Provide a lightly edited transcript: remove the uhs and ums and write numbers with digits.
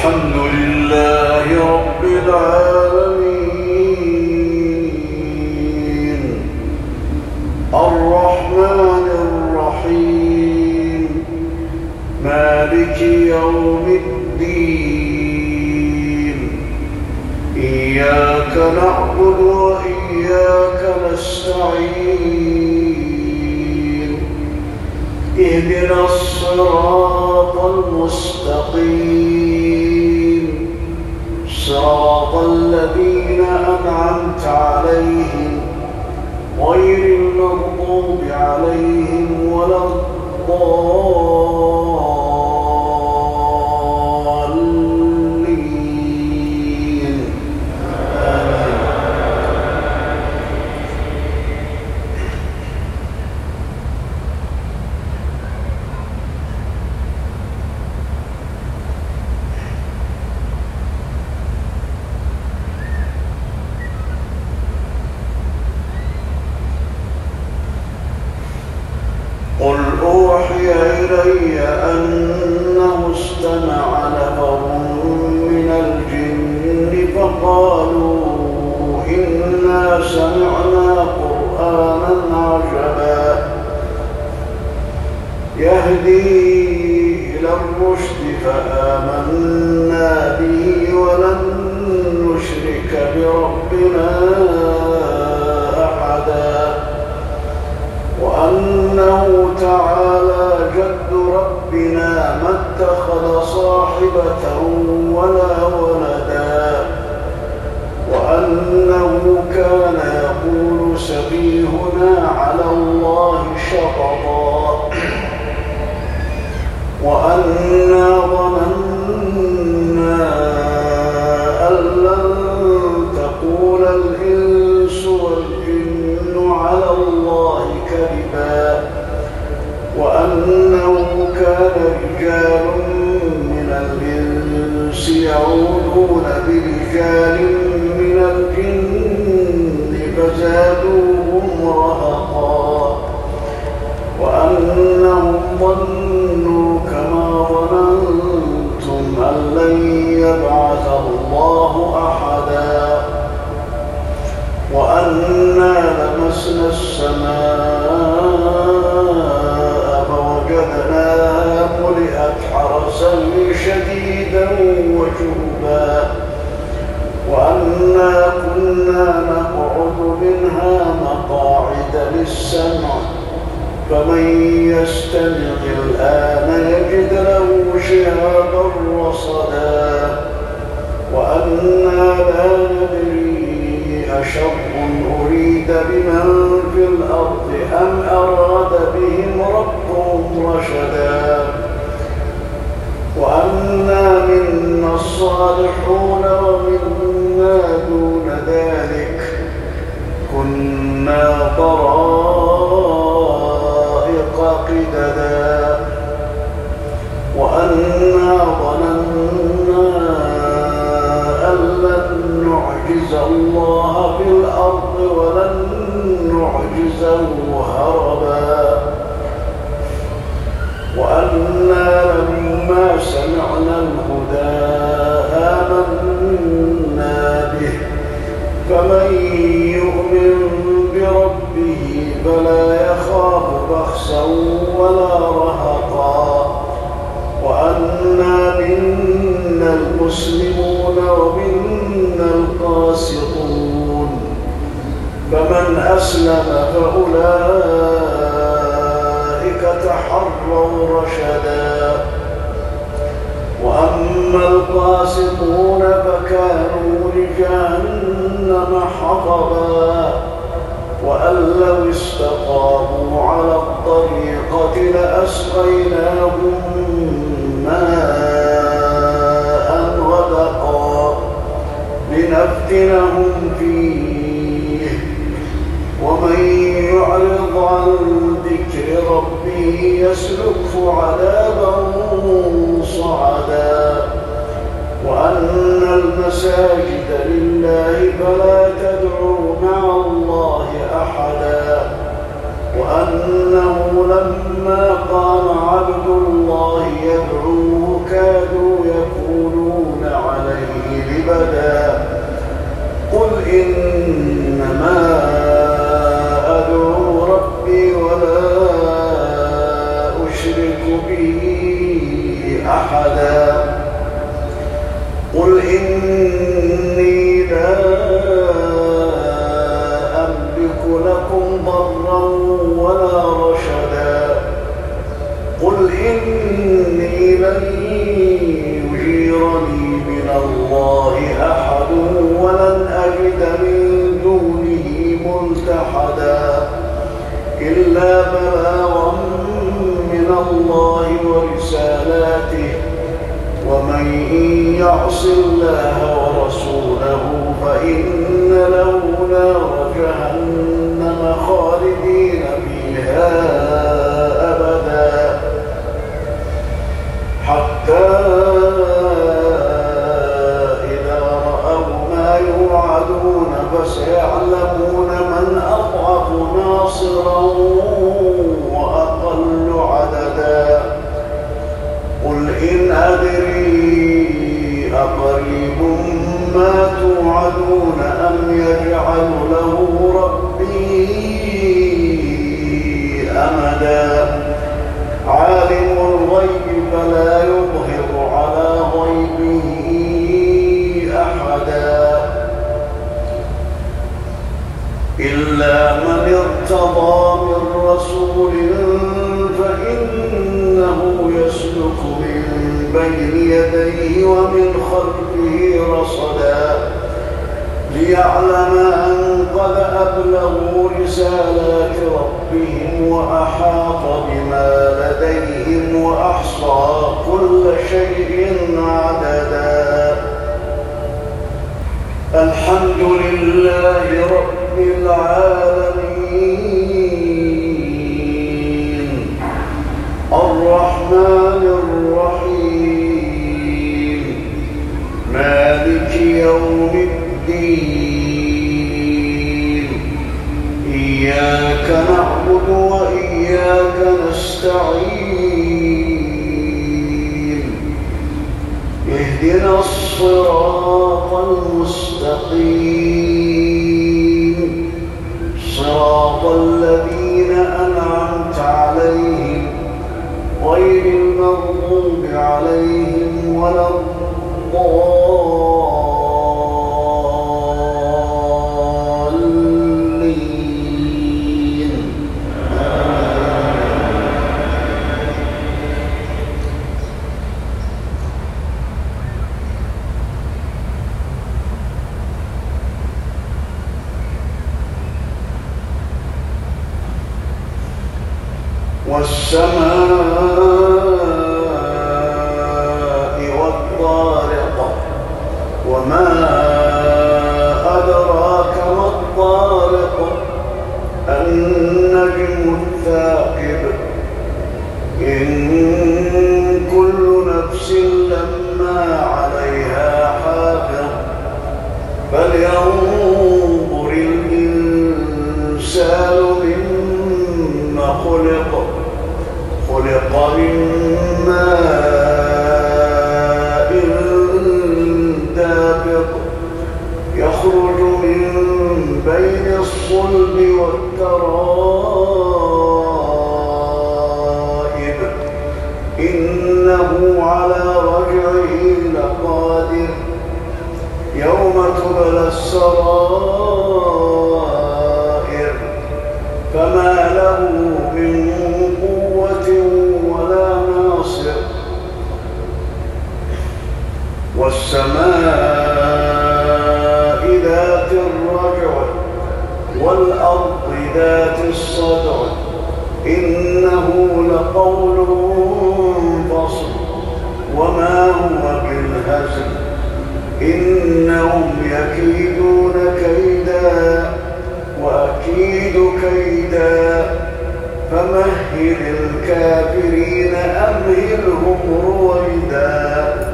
الحمد لله رب العالمين الرحمن الرحيم مالك يوم الدين إياك نعبد وإياك نستعين اهدنا الصراط المستقيم صراط الذين أنعمت عليهم غير المغضوب عليهم ولا الضالين آمين. قل أوحي إلي أنه استمع نفر من الجن فقالوا إنا سمعنا قرآنا عجبا يهدي إلى الرشد فآمنا به ولن نشرك بربنا أحدا وأنه تعالى جد ربنا ما اتخذ صاحبة ولا ولدا وأنه كان يقول سفيهنا على الله شططا وأنا ظننا أن لن تقول الإنس والجن على الله كذبا وأنه كان رجال من الإنس يعوذون برجال من الجن فزادوهم رهقا وأنهم ظنوا كما ظننتم أن لن يبعث الله أحدا وأنا لمسنا السماء فوجدناها ملئت حرسا شديدا وشهبا وأنا كنا نقعد منها مقاعد للسمع فمن يستمع الآن يجد له شهابا رصدا وأنا لا ندري أشر أريد بمن في الأرض أم أراد بهم ربهم رشدا وأنا منا الصالحون ومنا دون ذلك كنا طرائق قددا وأنا ظننا أن لن نعجز الله في الأرض ولن نعجزه هربا وأنا لما سمعنا الهدى آمنا به فمن يؤمن بربه فلا يخاف بخسا ولا رهقا وأنا منا المسلمون ومنا القاسطون فمن أسلم فأولئك تحروا رشدا وأما القاسطون فكانوا لجهنم حطبا وأن لو استقاموا على الطريقة لأسقيناهم ماء غدقا لنفتنهم فيه ومن يعرض عن ذكر ربه يسلكه عذابا صعدا وأن المساجد لله فلا تدعوا مع الله أحدا وأنه لما قام عبد الله يدعوه كادوا يكونون يعص الله ورسوله فإن له نار جهنم خالدين فيها أبدا حتى إذا رأوا ما يوعدون فسيعلمون من أضعف ناصرا وأقل عددا قل إن أدري أقريب ما توعدون أم يجعل له ربي أمدا عالم الغيب فلا يظهر على غيبه أحدا إلا من ارتضى من رسول فإنه يسلك من بين يديه ومن خلفه رصدا ليعلم أن قد أبلغوا رسالات ربهم وأحاط بما لديهم وأحصى كل شيء عددا الحمد لله رب العالمين الرحمن الرحيم مالك يوم الدين إياك نعبد وإياك نستعين اهدنا الصراط المستقيم صراط الذين أنعمت عليهم غير المغضوب عليهم ولا الضالين والسماء والطارق وما أدراك ما الطارق النجم الثاقب إن كل نفس لما عليها حافظ فلينظر الإنسان مما خلق من ماء دافق يخرج من بين الصلب والترائب إنه على رجعه لقادر يوم تبلى السرائر فما له من قوة ولا ناصر والسماء ذات الرجع والأرض ذات الصدع إنه لقول فصل وما هو بالهزل إنهم يكيدون كيدا وأكيد كيدا فمهل الكافرين أمهلهم رويدا